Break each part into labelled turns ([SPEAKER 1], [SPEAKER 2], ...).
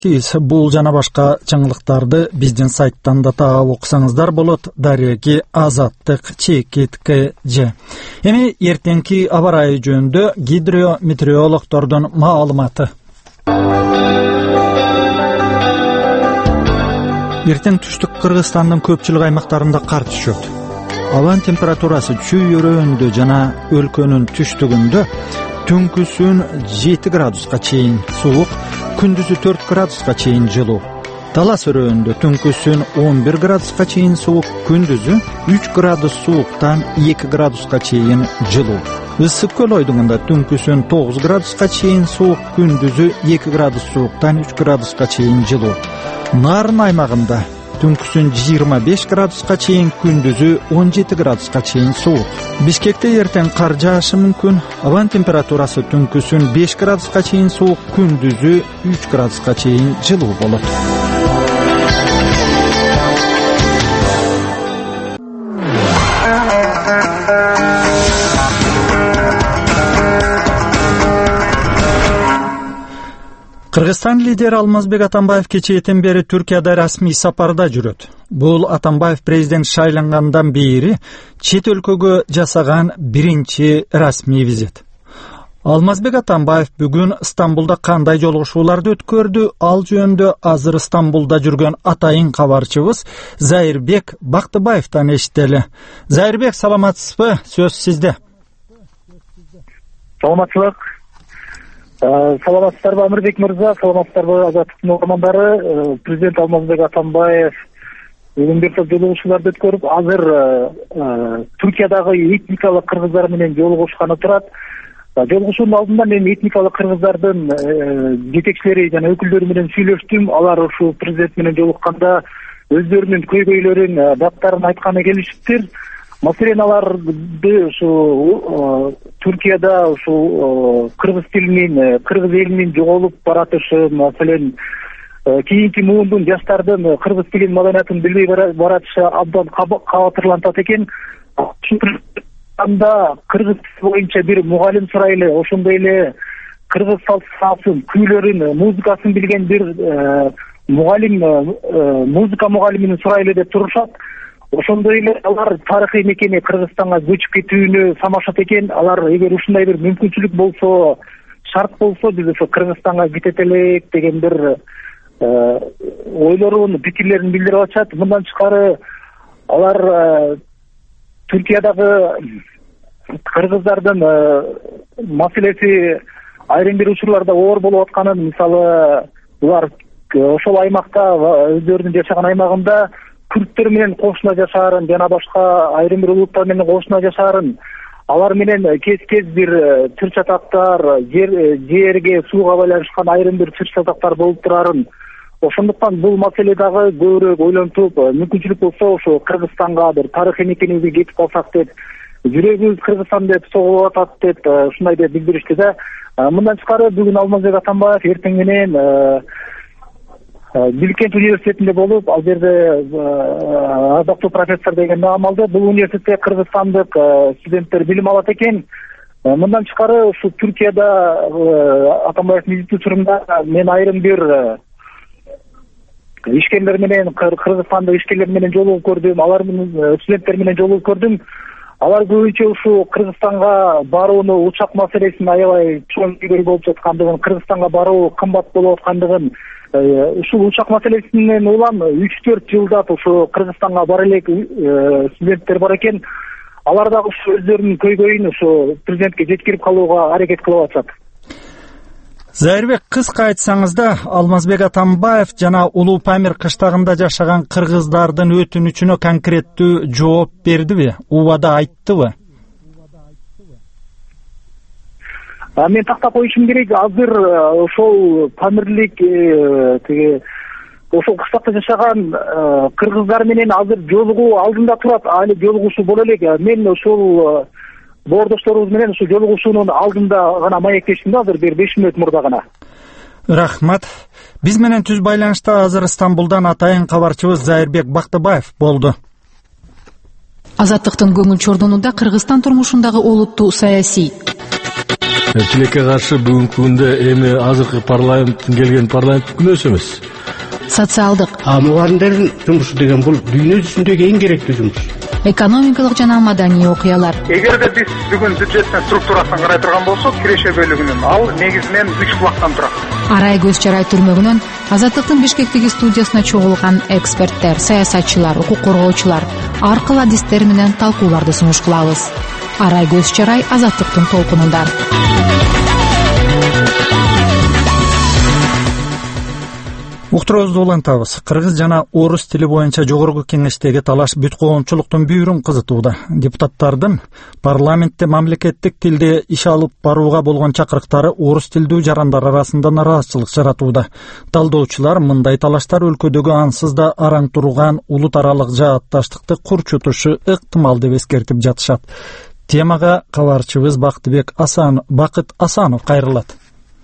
[SPEAKER 1] Бул жана башка жаңылыктарды биздин сайттан да таап окусаңыздар болот. Дареги Азаттык ЧКТКЖ. Эми эртеңки аба ырайы жөнүндө гидрометеорологдордун маалыматы. Эртең түштүк Кыргызстандын көпчүлүк аймактарында кар түшөт. Абанын температурасы чүй-өрөөндө жана өлкөнүн түштүгүндө түнкүсүн 7 градуска чейин суук, күндүзү 4 градуска чейин жылуу. Талас өрөөндө түнкүсүн 11 градуска чейин суук, күндүзү 3 градус сууктан 2 градуска чейин жылуу. Ысык көл ойдуңунда түнкүсүн 9 градуска чейин суук, күндүзү 2 градус сууктан 3 градуска чейин жылуу. Нарын аймагында түнкүсүн 25 градуска чейин, күндүзү 17 градуска чейин суук. Бишкекте эртең кар жаашы мүмкүн. Абанын температурасы түнкүсүн 5 градуска чейин суук, күндүзү 3 градуска чейин жылуу болот. Кыргызстан лидери Алмазбек Атамбаев кечээден бери Түркияда расмий сапарда жүрөт. Бул Атамбаев президент шайлангандан бери чет өлкөгө жасаган биринчи расмий визит. Алмазбек Атамбаев бүгүн Стамбулда кандай жолугушууларды өткөрдү? Ал жөнүндө азыр Стамбулда жүргөн атайын кабарчыбыз Зайырбек Бактыбаевтан эшители. Зайырбек, саламатсызбы? Сөз сизде.
[SPEAKER 2] Саламатсызбы? Саламатсыздарбы Амирбек мырза, саламатсыздарбы Азаттыктын окумандары. Президент Алмазбек Атамбаев бүгүн бир топ жолугушууларды өткөрүп, азыр Түркиядагы этникалык кыргыздар менен жолугушканы турат. Жолугушуунун алдында мен этникалык кыргыздардын жетекчилери жана өкүлдөрү менен сүйлөштүм. Алар ушул президент менен жолукканда өздөрүнүн көйгөйлөрүн, даттарын айтканы келишиптир. Маселен, аларды ушу Түркияда ушу кыргыз тилинин, кыргыз элинин жоголуп баратышы, маселен, кийинки муундун жаштардын кыргыз тилин, маданиятын билбей баратышы абдан кабатырлантат экен. Анда кыргыз тили боюнча бир мугалим сурайлы, ошондой эле кыргыз салт-санасын, күйлөрүн, музыкасын билген бир мугалим, музыка мугалимин сурайлы деп турушат. Ошондой эле алар тарыхый мекени Кыргызстанга көчүп кетүүнү самашат экен. Алар эгер ушундай бир мүмкүнчүлүк болсо, шарт болсо, биз ошо Кыргызстанга кетет элек деген бир ойлорун, пикирлерин билдирип атышат. Мындан тышкары алар Түркиядагы кыргыздардын маселеси айрым бир учурларда оор болуп атканын, мисалы, булар ошол аймакта, өздөрүнүн жашаган аймагында күрттөр менен кошуна жашаарын жана башка айрым бир улуттар менен кошуна жашаарын, алар менен кез-кез бир тир-чатактар, жерге, сууга байланышкан айрым бир тир-чатактар болуп турарын, ошондуктан бул маселе дагы көбүрөөк ойлонтуп, мүмкүнчүлүк болсо ошо Кыргызстанга бир тарыхый мекенибизге кетип калсак деп, жүрөгүбүз Кыргызстан деп согулуп атат деп, ушундай деп билдиришти да. Мындан тышкары бүгүн Алмазбек Атамбаев эртең менен Билкент университетинде болуп, ал жерде ардактуу профессор деген наам алды. Бул университетте кыргызстандык студенттер билим алат экен. Мындан тышкары ушу Түркияда Атамбаевдин визити учурунда мен айрым бир ишкерлер менен, кыргызстандык ишкерлер менен жолугуп көрдүм, алар менен студенттер менен жолугуп көрдүм. Алар көбүнчө ушу Кыргызстанга барууну, учак маселесин аябай чоң көйгөй болуп жаткандыгын, Кыргызстанга баруу кымбат болуп аткандыгын, ушул учак маселесинен улам 3-4 жылдап ушу Кыргызстанга бара элек студенттер бар экен. Алар дагы ушу өздөрүнүн көйгөйүн ушу президентке жеткирип калууга аракет кылып атышат.
[SPEAKER 1] Зайырбек, кыска айтсаңызда, Алмазбек Атамбаев жана Улуу Памир кыштагында жашаган кыргыздардын өтүнүчүнө конкреттүү жооп бердиби? Убада айттыбы? Мен
[SPEAKER 2] тактап коюшум керек, азыр ошол Памирлик ошол кыштакта жашаган кыргыздар менен азыр жолугуу алдында турат, али жолугушуу боло элек. Мен ошол боордошторубуз менен ушул жолугушуунун алдында гана маектештим да, азыр бир 5 мүнөт мурда гана.
[SPEAKER 1] Рахмат. Биз менен түз байланышта азыр Стамбулдан атайын кабарчыбыз Зайырбек Бактыбаев болду.
[SPEAKER 3] Азаттыктын көңүл чордонунда Кыргызстан турмушундагы олуттуу саясий Тилекке каршы бүгүнкү күндө эми азыркы парламенттин келген парламенттик күнөөсү эмес.
[SPEAKER 4] Социалдык.
[SPEAKER 5] Мугалимдердин жумушу деген бул дүйнө жүзүндөгү эң керектүү жумуш.
[SPEAKER 4] Экономикалык жана маданий окуялар.
[SPEAKER 2] Эгерде биз бүгүн бюджеттин структурасын карай турган болсок, киреше бөлүгүнүн ал негизинен 3 булактан турат.
[SPEAKER 4] Арай көз чарай түрмөгүнөн Азаттыктын Бишкектеги студиясына чогулган эксперттер, саясатчылар, укук коргоочулар аркыл адистер менен талкууларды сунуш кылабыз. Арай көз чарай Азаттыктын толкунунда.
[SPEAKER 1] Уктуруубузду улантабыз. Кыргыз жана орус тили боюнча жогорку кеңештеги талаш бүт коомчулуктун бүйүрүн кызытууда. Депутаттардын парламентте мамлекеттик тилде иш алып барууга болгон чакырыктары орус тилдүү жарандар арасында нараазачылык жаратууда. Талдоочулар мындай талаштар өлкөдөгү ансыз да араң турган улут аралык жаатташтыкты курчутушу ыктымал деп эскертип жатышат. Темага кабарчыбыз Бакыт Асанов кайрылат.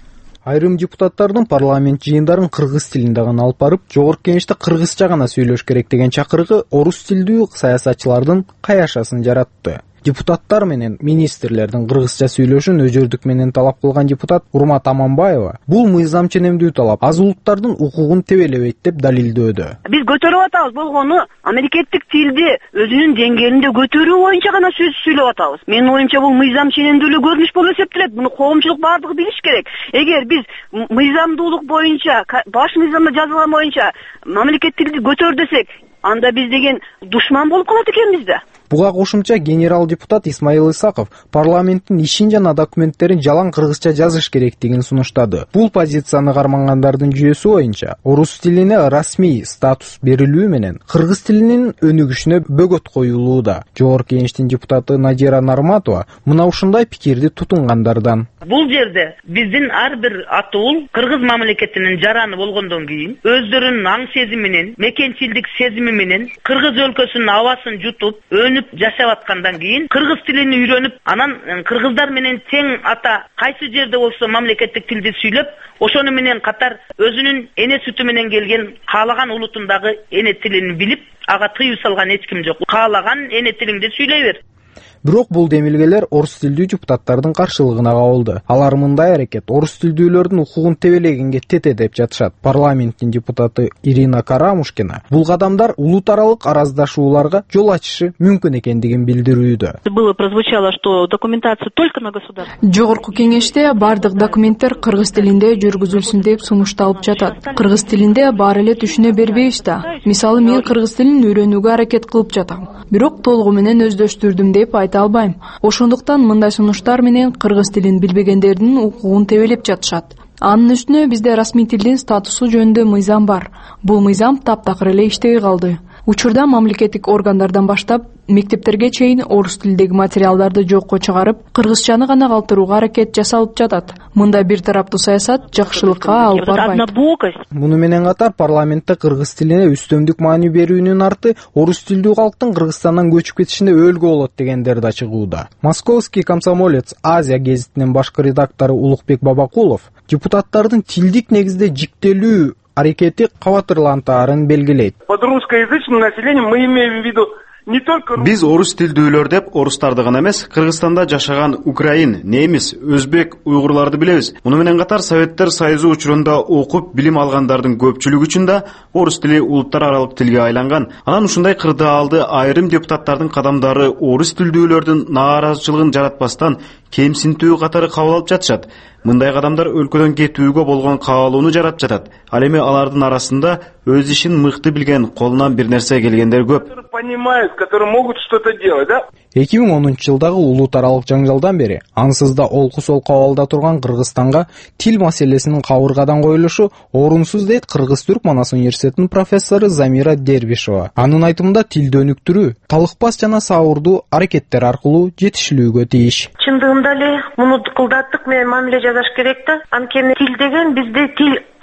[SPEAKER 6] Айрым депутаттардын парламент жыйындарын кыргыз тилинде гана алып барып, жогорку кеңеште кыргызча гана сөйлөш керек деген чакырыгы орус тилдүү саясатчылардын каяшасын жаратты. Депутаттар менен министрлердин кыргызча сүйлөшүн өжөрдүк менен талап кылган депутат Урмат Аманбаева бул мыйзам ченемдүү талап аз улуттардын укугун тебелебейт деп далилдөөдө.
[SPEAKER 7] Биз көтөрүп атабыз, болгону мамлекеттик тилди өзүнүн деңгээлинде көтөрүү боюнча гана сөз сүйлөп атабыз. Менин оюмча бул мыйзам ченемдүүлүк көрүнүш болуп эсептелет. Буну коомчулук бардыгы билиш керек. Эгер биз мыйзамдуулук боюнча, баш мыйзамда жазылган боюнча мамлекеттик тилди көтөр десек, анда биз деген душман болуп калат экенбиз да.
[SPEAKER 6] Буга кошумча генерал депутат Исмаил Исаков парламенттин ишин жана документтерин жалаң кыргызча жазыш керектигин сунуштады. Бул позицияны кармангандардын жүйөсү боюнча орус тилине расмий статус берилүү менен кыргыз тилинин өнүгүшүнө бөгөт коюлууда. Жогорку кеңештин депутаты Надира Нарматова мына ушундай пикирди тутунгандардан.
[SPEAKER 8] Бул жерде биздин ар бир атуул кыргыз мамлекетинин жараны болгондон кийин өздөрүнүн аң сезими менен, мекенчилдик сезими менен кыргыз өлкөсүнүн абасын жутуп жашап аткандан кийин кыргыз тилин үйрөнүп, анан кыргыздар менен тең ата кайсы жерде болсо мамлекеттик тилди сүйлөп, ошону менен катар өзүнүн эне сүтү менен келген каалаган улутундагы эне тилин билип, ага тыюу салган эч ким жок. Каалаган эне тилиңди сүйлөй бер.
[SPEAKER 6] Бирок бул демилгелер орус тилдүү депутаттардын каршылыгына кабылды. Алар мындай аракет орус тилдүүлөрдүн укугун тебелегенге тете деп жатышат. Парламенттин депутаты Ирина Карамушкина бул кадамдар улут аралык араздашууларга жол ачышы мүмкүн экендигин билдирүүдө.
[SPEAKER 9] Было прозвучало, что документация только на государство.
[SPEAKER 10] Жогорку кеңеште бардык документтер кыргыз тилинде жүргүзүлсүн деп сунушталып жатат. Кыргыз тилинде баары эле түшүнө бербейбиз да. Мисалы мен кыргыз тилин үйрөнүүгө аракет кылып жатам. Бирок толугу менен өздөштүрдүм деп айта албайм. Ошондуктан мындай сунуштар менен кыргыз тилин билбегендердин укугун тебелеп жатышат. Анын үстүнө бизде расмий тилдин статусу жөнүндө мыйзам бар. Бул мыйзам таптакыр эле иштей калды. Учурда мамлекеттик органдардан баштап мектептерге чейин орус тилдеги материалдарды жокко чыгарып, кыргызчаны гана калтырууга аракет жасалып жатат. Мындай бир тараптуу саясат жакшылыкка алып барбайт.
[SPEAKER 6] Муну менен катар парламентте кыргыз тилине үстөмдүк маани берүүнүн арты орус тилдүү калктын Кыргызстандан көчүп кетишине өөлгө болот дегендер да чыгууда. Московский комсомолец Азия гезитинин башкы редактору Улукбек Бабакулов депутаттардын тилдик негизде жиктелүү аракети кабатырлантаарын белгилейт.
[SPEAKER 11] Под русскоязычным населением мы имеем в виду не только
[SPEAKER 12] Биз орус тилдүүлөр деп орустарды гана эмес, Кыргызстанда жашаган украин, немис, өзбек, уйгурларды билебиз. Муну менен катар Советтер Союзу учурунда окуп билим алгандардын көпчүлүгү үчүн да орус тили улуттар аралык тилге айланган. Анан ушундай кырдаалды айрым депутаттардын кадамдары орус тилдүүлөрдүн нааразычылыгын жаратпастан кемсинтүү катары кабыл алып жатышат. Мындай кадамдар өлкөдөн кетүүгө болгон каалоону жаратып жатат. Ал эми алардын арасында өз ишин мыкты билген, колунан бир нерсе келгендер көп.
[SPEAKER 11] Понимают, которые могут что-то делать, да?
[SPEAKER 6] 2010-жылдагы улут аралык жаңжалдан бери ансызда олку-солку абалда турган Кыргызстанга тил маселесинин кабыргадан коюлушу орунсуз дейт Кыргыз-Түрк Манас университетинин профессору Замира Дербишова. Анын айтымында тилди өнүктүрүү талыкпас жана сабырдуу аракеттер аркылуу жетишилүүгө тийиш.
[SPEAKER 13] Чындыгында эле муну кылдаттык менен мамиле жасаш керек да. Анткени тил деген бизде тил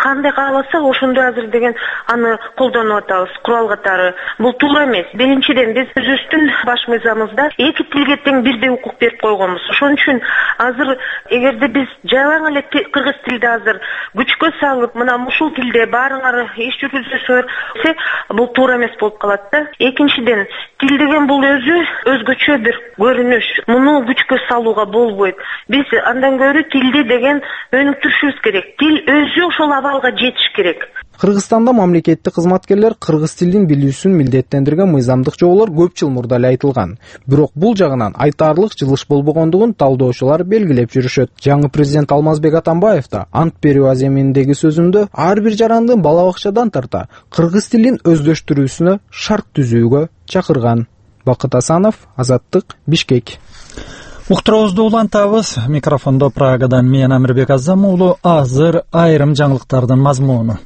[SPEAKER 13] кандай кааласа ошондой азыр деген аны колдонуп атабыз курал катары. Бул туура эмес. Биринчиден биз өзүбүздүн баш мыйзамыбызда эки тилге тең бирдей укук берип койгонбуз. Ошон үчүн азыр эгерде биз жалаң эле кыргыз тилди азыр күчкө салып, мына ушул тилде баарыңар иш жүргүзөсүңөр десе, бул туура эмес болуп калат да. Экинчиден, тил деген бул өзү өзгөчө бир көрүнүш. Муну күчкө салууга болбойт. Биз андан көрө тилди деген өнүктүрүшүбүз керек. Тил өзү ошол абалга жетиш керек.
[SPEAKER 6] Кыргызстанда мамлекеттик кызматкерлер кыргыз тилин билүүсүн милдеттендирген мыйзамдык жоболор көп жыл мурда эле айтылган. Бирок бул жагынан айтаарлык жылыш болбогондугун талдоочулар белгилеп жүрүшөт. Жаңы президент Алмазбек Атамбаев да ант берүү аземиндеги сөзүндө ар бир жарандын бала бакчадан тарта кыргыз тилин өздөштүрүүсүнө шарт түзүүгө чакырган. Бакыт Асанов, Азаттык, Бишкек.
[SPEAKER 1] Уктуруубузду улантабыз. Микрофондо Прагадан мен Амирбек Азам уулу. Азыр айрым жаңылыктардын мазмуну.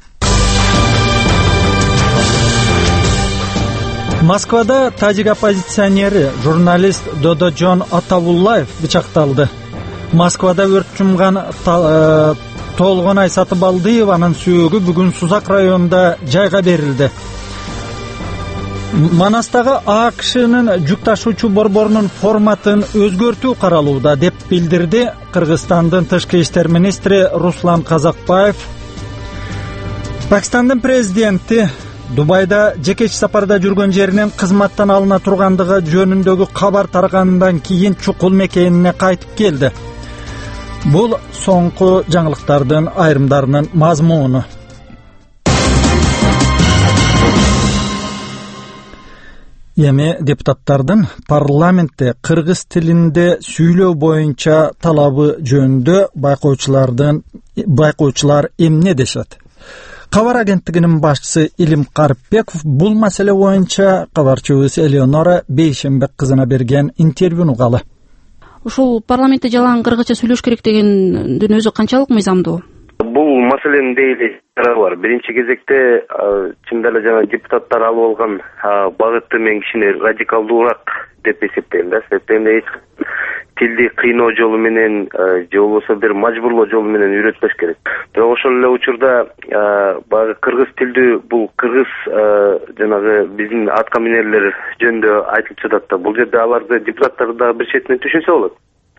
[SPEAKER 1] Москвада тажик оппозиционери, журналист Додожон Атабуллаев бычакталды. Москвада өрт жумган Толгонай Сатыбалдыеванын сөөгү бүгүн Сузак районунда жайга берилди. Манастагы АКШнын жүк ташуучу борборунун форматын өзгөртүү каралууда деп билдирди Кыргызстандын тышкы иштер министри Руслан Казакбаев. Пакистандын президенти Дубайда жекечи сапарда жүргөн жеринен кызматтан алына тургандыгы жөнүндөгү кабар таргандан кийин чукул мекенине кайтып келди. Бул соңку жаңылыктардын айрымдарынын мазмуну. Эми депутаттардын парламентте кыргыз тилинде сүйлөө боюнча талабы жөнүндө байкоочулар эмне дешет? Кабар агенттигинин башчысы Илим Карпбеков бул маселе боюнча кабарчыбыз Элеонора Бейшембек кызына берген интервьюну угалы.
[SPEAKER 9] Ушул парламентте жалаң кыргызча сүйлөш керек дегендин өзү канчалык мыйзамдуу?
[SPEAKER 14] Бул маселенин дейли бар. Биринчи кезекте чындап эле жана депутаттар алып алган багыты мен кичине радикалдуураак деп эсептейм да. Себеби тилди кыйноо жолу менен же болбосо бир мажбурлоо жолу менен үйрөтпөш керек. Бирок ошол эле учурда баягы кыргыз тилдүү бул кыргыз жанагы биздин аткаминерлер жөнүндө айтылып жатат да. Бул жерде аларды депутаттар да бир четинен түшүнсө болот.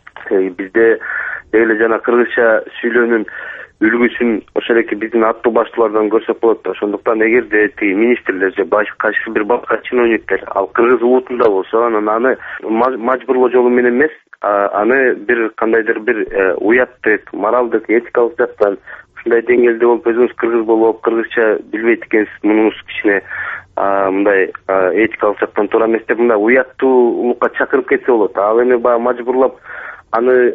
[SPEAKER 14] Бизде деги жана кыргызча сүйлөөнүн үлгүсүн ошол эки биздин аттуу баштуулардан көрсөк болот да. Ошондуктан эгерде тиги министрлер же кайсы бир башка чиновниктер ал кыргыз улутунда болсо, анан аны мажбурлоо жолу менен эмес, аны бир кандайдыр бир уяттык, моралдык, этикалык жактан ушундай деңгээлде болуп, өзүңүз кыргыз болуп, кыргызча билбейт экенсиз, мунуңуз кичине мындай этикалык жактан туура эмес деп мындай уяттуулукка чакырып кетсе болот. Ал эми баягы мажбурлап аны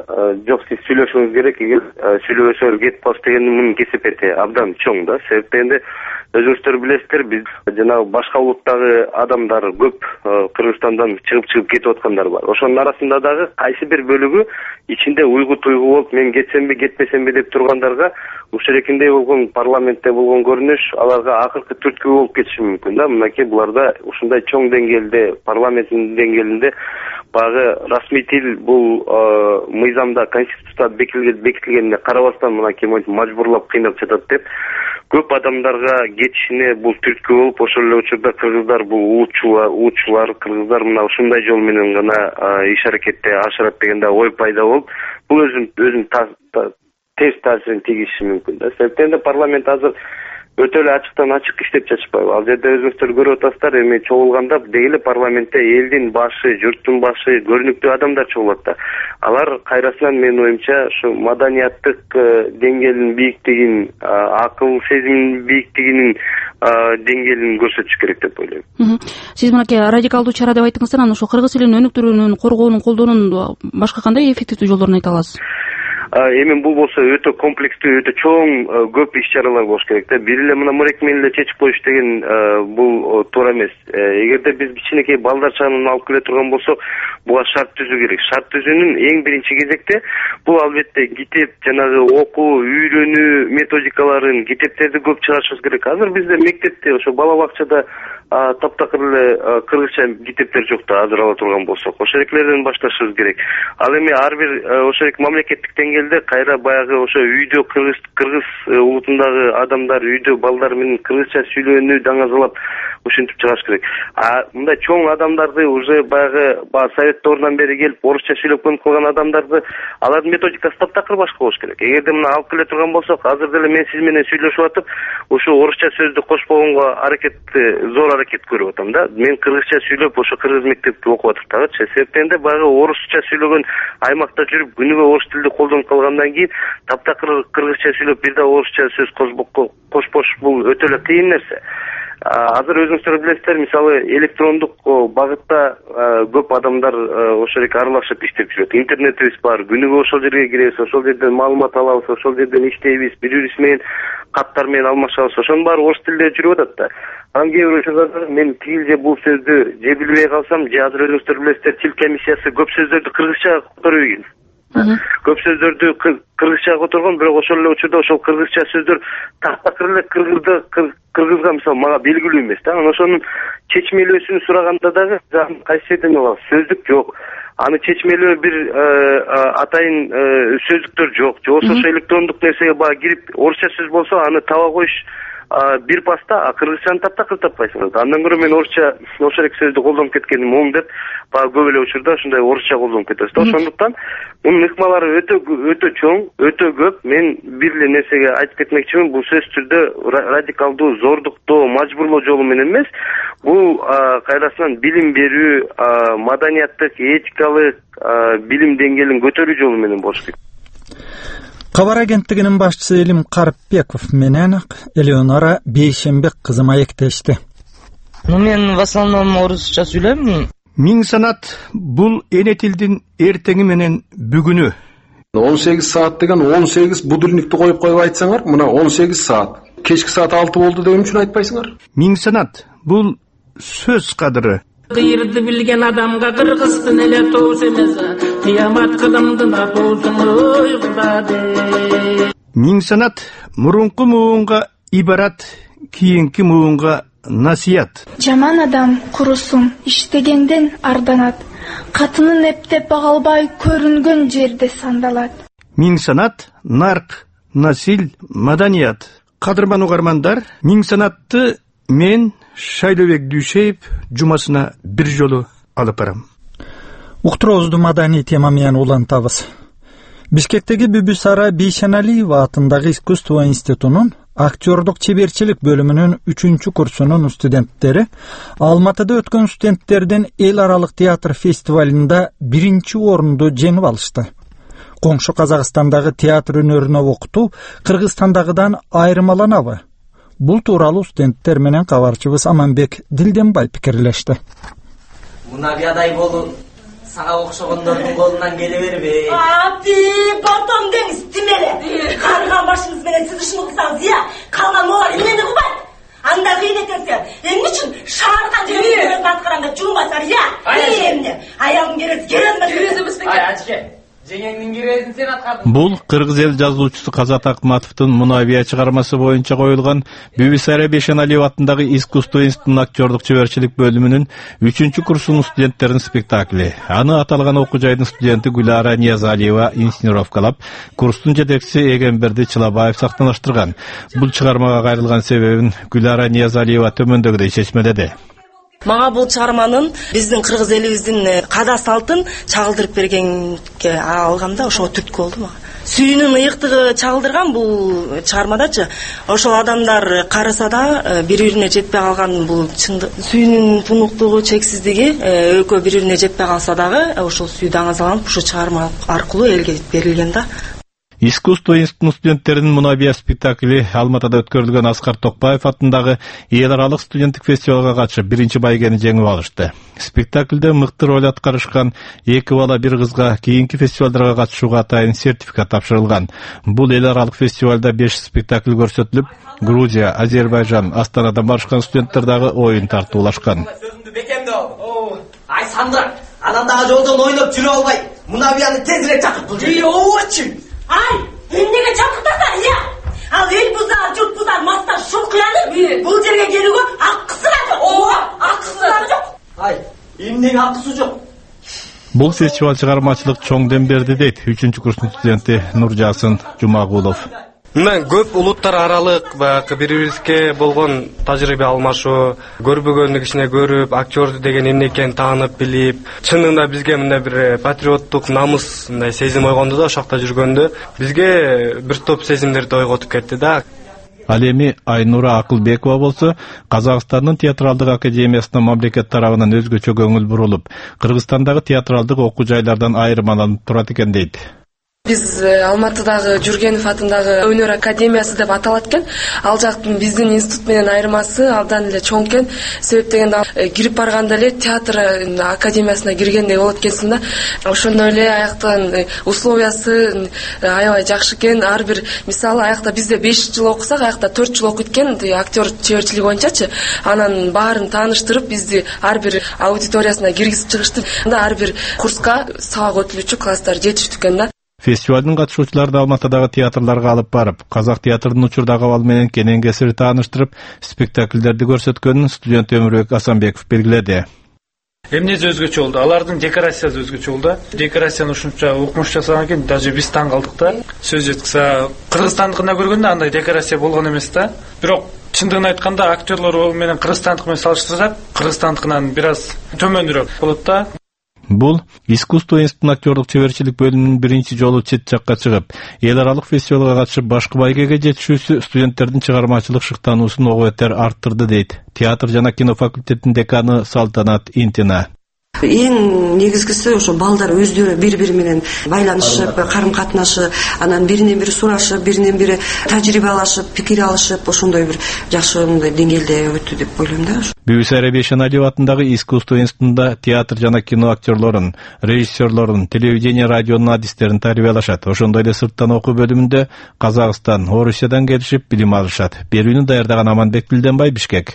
[SPEAKER 14] жок сиз сүйлөшүңүз керек, эгер сүйлөбөсөңөр кетип калыш деген мунун кесепети абдан чоң да. Себеби дегенде өзүңүздөр билесиздер, биз жанагы башка улуттагы адамдар көп Кыргызстандан чыгып кетип аткандар бар. Ошонун арасында дагы кайсы бир бөлүгү ичинде уйгу-туйгу болуп, мен кетсемби, кетпесемби деп тургандарга ушерекиндей болгон парламентте болгон көрүнүш аларга акыркы түрткү болуп кетиши мүмкүн да. Мынакей буларда ушундай чоң деңгээлде, парламенттин деңгээлинде багы расмий тил бул мыйзамда, конституцияда бекитилгенине карабастан мынакей мажбурлап кыйнап жатат деп көп адамдарга кетишине бул түрткү болуп, ошол эле учурда кыргыздар бул уучулар, кыргыздар мына ушундай жол менен гана иш аракетте ашырат деген да ой пайда болуп, бул өзүн терс таасирин тийгизиши мүмкүн да. Себептен парламент азыр өтө эле ачыктан ачык иштеп жатышпайбы? Ал жерде өзүңүздөр көрүп атасыздар, эми чогулганда деги парламентте элдин башы, журттун башы, көрүнүктүү адамдар чогулат да. Алар кайрасынан менин оюмча ушу маданияттык деңгээлинин бийиктигин, акыл сезиминин бийиктигинин деңгээлин көрсөтүш керек деп ойлойм.
[SPEAKER 9] Сиз мынакей радикалдуу чара деп айттыңыздар, анан ошо кыргыз тилин өнүктүрүүнүн, коргоонун, колдоонун башка кандай эффективдүү жолдорун айта аласыз?
[SPEAKER 14] Эми бул болсо өтө комплекстүү, өтө чоң көп иш-чаралар болуш керек да. Бир эле мына мурек менен эле чечип коюш деген бул туура эмес. Эгерде биз кичинекей балдар чагынан алып келе турган болсок, буга шарт түзүү керек. Шарт түзүүнүн эң биринчи кезекте бул албетте китеп, жанагы окуу, үйрөнүү методикаларын, китептерди көп чыгарышыбыз керек. Азыр бизде мектепте, ошо бала бакчада таптакыр эле кыргызча китептер жок да, азыр ала турган болсок. Ошол экилерден башташыбыз керек. Ал эми ар бир ошол мамлекеттик деңгээлде деңгээлде кайра баягы ошо үйдө кыргыз улутундагы адамдар үйдө балдар менен кыргызча сүйлөөнү даңазалап ушинтип чыгаш керек. Мындай чоң адамдарды уже баягы совет дорунан бери келип орусча сүйлөп көнүп калган адамдарды алардын методикасы таптакыр башка болуш керек. Эгерде мына алып келе турган болсок, азыр деле мен сиз менен сүйлөшүп атып, ушу орусча сөздү кошпогонго зор аракет көрүп атам да. Мен кыргызча сүйлөп ошо кыргыз мектепте окуп атып дагычы. Себептен де баягы орусча сүйлөгөн аймакта жүрүп күнүгө орус тилди колдонуп калгандан кийин таптакыр кыргызча сүйлөп бир да орусча сөз кошпош бул өтө эле кыйын нерсе. Азыр өзүңүздөр билесиздер, мисалы электрондук багытта көп адамдар ошол эки аралашып иштеп жүрөт. Интернетибиз бар, күнүгө ошол жерге киребиз, ошол жерден маалымат алабыз, ошол жерден иштейбиз, бири бирибиз менен каттар менен алмашабыз. Ошонун баары орус тилинде жүрүп атат да. Анан кээ бир учурларда мен тигил же бул сөздү же билбей калсам, же азыр өзүңүздөр билесиздер, тил комиссиясы көп сөздөрдү кыргызча которуп ийген. Көп сөздөрдү кыргызча которгон, бирок ошол эле учурда ошол кыргызча сөздөр таптакыр эле кыргызга мисалы мага белгилүү эмес да. Анан ошонун чечмелөөсүн сураганда дагы кайсы жерден алабыз? Сөздүк жок. Аны чечмелөө бир атайын сөздүктөр жок. Же болбосо ошо электрондук нерсеге баа кирип орусча сөз болсо аны таба коюш бир паста, кыргызчаны таптакыр таппайсыңыз. Андан көрө мен орусча ошол эки сөздү колдонуп кеткеним оң деп, көп эле учурда ушундай орусча колдонуп кетебиз. Ошондуктан мунун ыкмалары өтө чоң, өтө көп. Мен бир эле нерсеге айтып кетмекчимин, бул сөзсүз түрдө радикалдуу, зордуктоо, мажбурлоо жолу менен эмес, бул кайрасынан билим берүү, маданияттык, этикалык билим деңгээлин көтөрүү жолу менен болуш керек.
[SPEAKER 1] Кабар агенттигинин башчысы Элим Карыпбеков менен Элеонора Бейшембек кызы маектешти.
[SPEAKER 15] Мен в основном орусча сүйлөйм.
[SPEAKER 16] Миң санат бул эне тилдин эртеңи менен бүгүнү.
[SPEAKER 17] 18 саат деген 18 будильникти коюп айтсаңар, мына 18 саат. Кечки саат 6 болду деген үчүн айтпайсыңар.
[SPEAKER 16] Миң санат бул сөз кадыры.
[SPEAKER 18] Кыйырды билген адамга кыргыздын эле тоос эмес, кыямат кыдымдын атоосун ойгулады.
[SPEAKER 16] Миң санат мурунку муунга ибарат, кийинки муунга насият.
[SPEAKER 19] Жаман адам курусун иштегенден арданат, катынын эптеп бага албай көрүнгөн жерде сандалат.
[SPEAKER 16] Миң санат нарк, насил, маданият. Кадырман угармандар, миң санатты мен Шайлыбек Дүйшеев жумасына бир жолу алып барам.
[SPEAKER 1] Уктуруубузду маданий тема менен улантабыз. Бишкектеги Бүбүсара Бейшеналиева атындагы искусство институтунун актёрдук чеберчилик бөлүмүнүн 3 курсунун студенттери Алматыда өткөн студенттердин эл аралык театр фестивалында 1-орунду жеңип алышты. Коңшу Казакстандагы театр өнөрүнө окутуу Кыргызстандагыдан айырмаланабы? Бул тууралуу студенттер менен кабарчыбыз Аманбек Дилденбай пикирлешти.
[SPEAKER 15] Мунабиядай болуп, сага окшогондордун колунан келе бербей.
[SPEAKER 20] Бортом деңиз тимеле. Карган башыңыз менен сиз ушуну кылсаңыз, калган могар эмнени кылбайт? Анда кыйын этесиң. Эмне үчүн шааркан жерге баткараңда жумбасар, эмне? Аялым керес.
[SPEAKER 15] Ачке.
[SPEAKER 3] Бул кыргыз эл жазуучусу Казат Акматовдун Мунавия чыгармасы боюнча коюлган Бүбүсара Бейшеналиева атындагы искусство институтунун актёрдук чеберчилик бөлүмүнүн 3 курсунун студенттеринин спектакли. Аны аталган окуу жайдын студенти Гүлара Ниязалиева инсценировкалап, курстун жетекчиси Эгемберди Чылабаев сактаныштырган. Бул чыгармага кайрылган себебин Гүлара Ниязалиева төмөндөгүдөй чечмеледи.
[SPEAKER 20] Мага бул чыгарманын биздин кыргыз элибиздин када салтын чагылдырып бергенге алганда ошого түрткү болду мага. Сүйүнүн ыйыктыгы чагылдырган бул чыгармадачы. Ошол адамдар караса да бири-бирине жетпей калган бул сүйүнүн тунуктугу, чексиздиги экөө бири-бирине жетпей калса дагы ошол сүй даңазаланып ушу чыгарма аркылуу элге берилген да.
[SPEAKER 3] Искусство институтунун студенттеринин Мунабия спектакли Алматыда өткөрүлгөн Аскар Токпаев атындагы эл аралык студенттик фестивалга катышып 1-байгени жеңип алышты. Спектаклде мыкты роль аткарышкан 2 бала 1 кызга кийинки фестивалдарга катышууга атайын сертификат тапшырылган. Бул эл аралык фестивалда 5 спектакль көрсөтүлүп, Грузия, Азербайжан, Астанадан барышкан студенттер дагы оюн тартуулашкан.
[SPEAKER 15] Ай Сандра, анан дагы жолдон ойноп жүрө албай, Мунабияны тезирээк чакырып бул жерге. Очу.
[SPEAKER 20] Ай, эмнеге чакыртасың, Ал эл бузар, журт бузар, мастар шуркуяныр. Бул жерге келүүгө акысы да жок. Акысы да жок.
[SPEAKER 15] Ай, эмнеге акысы жок?
[SPEAKER 3] Бул фестиваль чыгармачылык чоң дем берди дейт 3-курстун студенти Нуржасын Жумагулов.
[SPEAKER 21] Мына көп улуттар аралык баягы бири-бирибизге болгон тажрыйба алмашуу, көрбөгөндү кичине көрүп, актерду деген эмне экенин таанып билип, чынында бизге мындай бир патриоттук намыс мындай сезим ойгонду да, ошакта жүргөндө бизге бир топ сезимдерди ойготуп кетти да.
[SPEAKER 3] Ал эми Айнура Акылбекова болсо, Казакстандын театралдык академиясына мамлекет тарабынан өзгөчө көңүл бурулуп, Кыргызстандагы театралдык окуу жайлардан айырмаланып турат экен дейт.
[SPEAKER 22] Биз Алматыдагы Жүргенов атындагы өнөр академиясы деп аталат экен. Ал жактын биздин институт менен айырмасы абдан эле чоң экен. Себеп дегенде кирип барганда эле театр академиясына киргендей болот экенсиң да. Ошондой эле аяктан условиясы аябай жакшы экен. Ар бир мисалы аякта бизде 5 жыл окусак, аякта 4 жыл окуйт экен, актер чеберчилиги боюнчачы. Анан баарын тааныштырып, бизди ар бир аудиториясына киргизип чыгышты. Ар бир курска сабак өтүлүүчү класстар жетиштүү экен да.
[SPEAKER 3] Фестивалдын катышуучуларды Алматыдагы театрларга алып барып, казак театрынын учурдагы абалы менен кенен кесири тааныштырып, спектакльдерди көрсөткөнүн студент Өмүрбек Асанбеков белгиледи.
[SPEAKER 23] Эмнеси өзгөчө болду? Алардын декорациясы өзгөчө болду. Декорацияны ушунча укмуш жасаган экен, даже биз таң калдык да. Сөз жеткисе, Кыргызстандыкына көргөндө андай декорация болгон эмес да. Бирок чындыгын айтканда актерлор менен Кыргызстандык менен салыштырсак, Кыргызстандыкынан бир аз төмөнүрөөк болот да.
[SPEAKER 3] Бул искусство институтунун актерлук чеберчилик бөлүмүнүн биринчи жолу чет жакка чыгып, эл аралык фестивалга катышып башкы байгеге жетишүүсү студенттердин чыгармачылык шыктануусун ого бетер арттырды дейт театр жана кино факультетинин деканы Салтанат Интина.
[SPEAKER 24] Эң негизгиси ошо балдар өздөрү бири-бири менен байланышып, карым-катнашып, анан биринен бири сурашып, биринен бири тажрыйба алышып, пикир алышып, ошондой бир жакшы мындай деңгээлде өттү деп ойлойм да.
[SPEAKER 3] Бибисара Бейшеналиева атындагы искусство институтунда театр жана кино актерлорун, режиссерлорун, телевидение, радионун адистерин тарбиялашат. Ошондой эле сырттан окуу бөлүмүндө Казакстан, Орусиядан келишип билим алышат. Берүүнү даярдаган Аманбек Билденбай, Бишкек.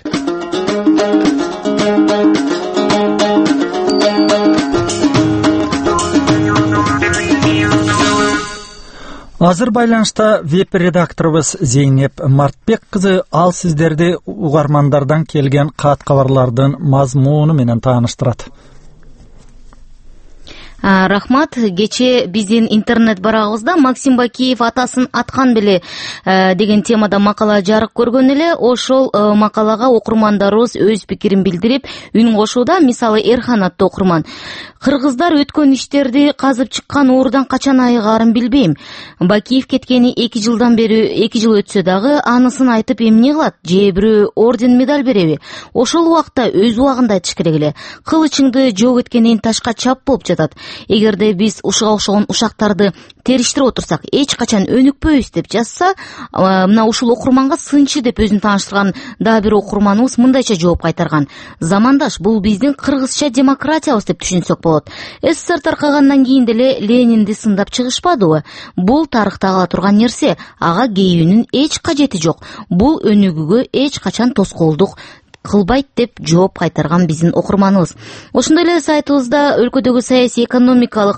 [SPEAKER 1] Азыр байланышта веб-редакторубуз Зейнеп Мартбек кызы, ал сиздерди угармандардан келген кат кабарлардын мазмуну менен тааныштырат.
[SPEAKER 25] Рахмат. Кече биздин интернет барагыбызда Максим Бакиев атасын аткан беле деген темада макала жарык көргөн эле. Ошол макалага окурмандарыбыз өз пикирин билдирип, үн кошууда. Мисалы, Эрхан аттуу окурман: кыргыздар өткөн иштерди казып чыккан оорудан качан айыгаарын билбейм. Бакиев кеткени 2 жылдан бери 2 жыл өтсө дагы анысын айтып эмне кылат? Же бирөө орден медаль береби? Ошол убакта өз убагында айтыш керек эле. Кылычыңды жок эткенин ташка чап болуп жатат. Эгерде биз ушуга окшогон ушактарды териштирип отурсак, эч качан өнүкпөйбүз деп жазса, мына ушул окурманга сынчы деп өзүн тааныштырган дагы бир окурманыбыз мындайча жооп кайтарган: замандаш, бул биздин кыргызча демократиябыз деп түшүнсөк болот. СССР таркагандан кийин деле Ленинди сындап чыгышпадыбы? Бул тарыхта кала турган нерсе, ага кейүүнүн эч кажети жок. Бул өнүгүүгө эч качан тоскоолдук кылбайт деп жооп кайтарган биздин окурманыбыз. Ошондой эле сайтыбызда өлкөдөгү саясий экономикалык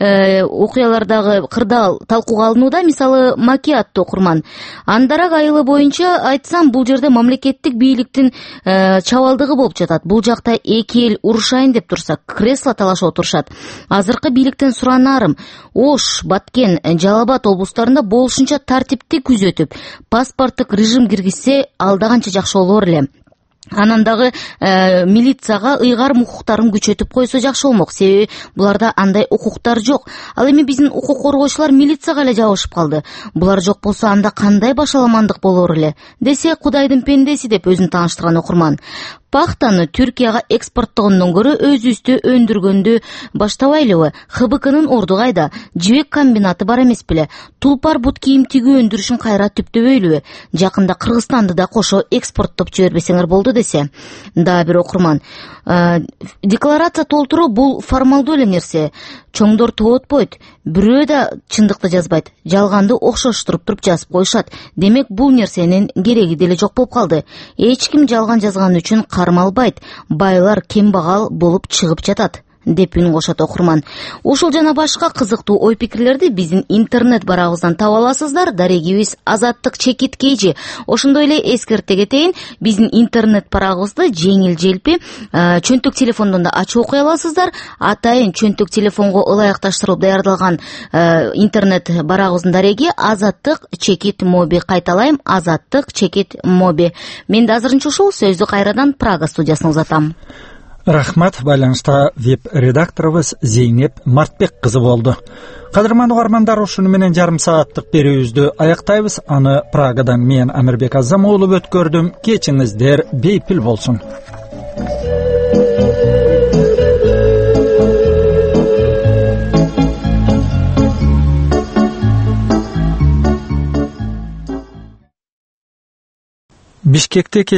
[SPEAKER 25] окуялардагы кырдаал талкууга алынууда. Мисалы, Маки аттуу окурман: андарак айылы боюнча айтсам, бул жерде мамлекеттик бийликтин чабалдыгы болуп жатат. Бул жакта эки эл урушайын деп турса, кресло талашып отурушат. Азыркы бийликтен суранарым: Ош, Баткен, Жалал Абад облустарында болушунча тартипти күзөтүп, паспорттук режим киргизсе алда канча жакшы болор эле. Анан дагы милицияга ыйгарым укуктарын күчөтүп койсо жакшы болмок. Себеби буларда андай укуктар жок. Ал эми биздин укук коргоочулар милицияга эле жабышып калды. Булар жок болсо анда кандай башаламандык болор эле? Десе, Кудайдын пендеси деп өзүн тааныштырган окурман. Пахтаны Түркияга экспорттогондон көрө өзүбүздө өндүргөндү баштабайлыбы? ХБКнын орду кайда? Жибек комбинаты бар эмес беле? Тулпар бут кийим тигүү өндүрүшүн кайра түптөбөйлүбү? Жакында Кыргызстанды да кошо экспорттоп жибербесеңер болду десе. Дагы бир окурман: декларация толтуруу бул формалдуу эле нерсе. Чоңдор тоотпойт. Бирөө да чындыкты жазбайт. Жалганды окшоштуруп туруп жазып коюшат. Демек, бул нерсенин кереги деле жок болуп калды. Эч ким жалган жазган үчүн кармалбайт. Байлар кембагал болуп чыгып жатат деп үн кошот окурман. Ушул жана башка кызыктуу ой пикирлерди биздин интернет барагыбыздан таба аласыздар. Дарегибиз Азаттык Чекит Кейжи. Ошондой эле эскерте кетейин, биздин интернет барагыбызды жеңил желпи чөнтөк телефондон да ачып окуй аласыздар. Атайын чөнтөк телефонго ылайыкташтырылып даярдалган интернет барагыбыздын дареги Азаттык Чекит Моби. Кайталайм, Азаттык Чекит Моби. Мен да азырынча ушул сөздү кайрадан Прага студиясына узатам.
[SPEAKER 1] Рахмат. Байланышта веб-редакторыбыз Зейнеп Мартбек кызы болду. Кадырман угармандар, ушуну менен жарым сааттык берүүбүздү аяктайбыз. Аны Прагадан мен Амирбек Азам уулу өткөрдүм. Кечиңиздер бейпил болсун. Бишкекте